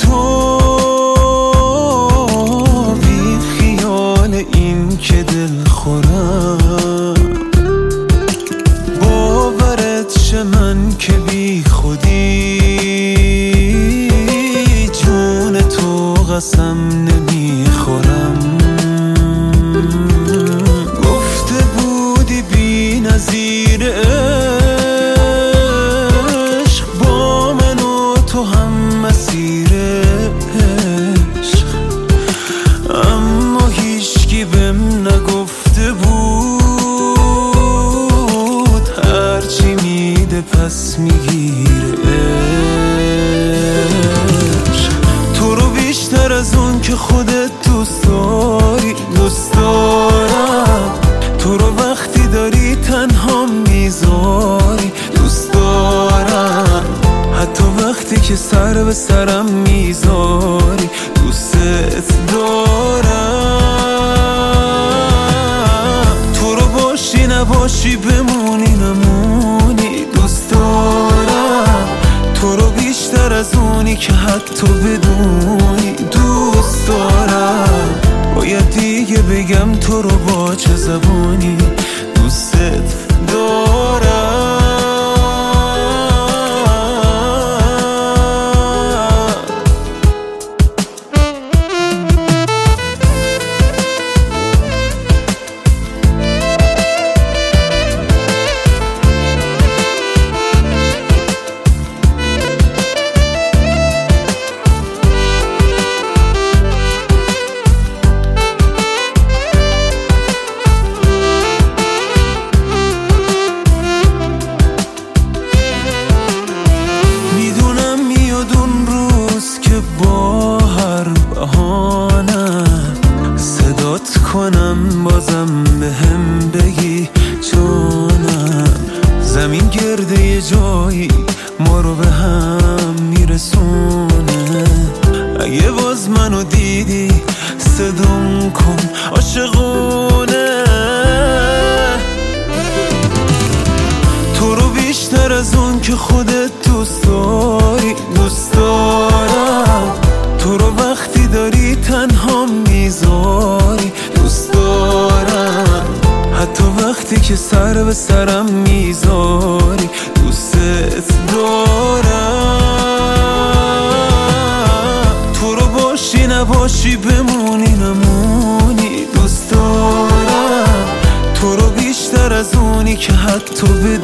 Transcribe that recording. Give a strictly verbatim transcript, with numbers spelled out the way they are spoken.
تو بی خیال این که دل خورم، باورت شه من که بی خودی جون تو قسم نمیخورم. گفته بودی بی نظیر عشق، با من و تو هم مسیر عشق، اما هیچکی بهم نگفته بود هرچی میده پس میگیره عشق. تو رو بیشتر از اون که خودت دوست داری دوست دارم، تو رو وقتی داری تنها میذاری دوست دارم، حتی وقتی که سر به سرم میذاری دوست دارم. تو رو باشی نباشی بمونی نمونی دوست دارم، تو رو بیشتر از اونی که حتی بدونی دوست دارم. باید دیگه بگم تو رو با چه زبانی دوستت دارم. با هر بهانم صدات کنم بازم به هم بگی جانم، زمین گرده یه جایی ما رو به هم میرسونه. اگه باز منو دیدی صدام کن عاشقونه، تو رو بیشتر از اون که خودت دوست داری دوست دارم، تو رو وقتی داری تنها میذاری دوست دارم، حتی وقتی که سر به سرم میذاری دوست دارم. تو رو باشی نباشی بمونی نمونی دوست دارم، تو رو بیشتر از اونی که حتی بدونی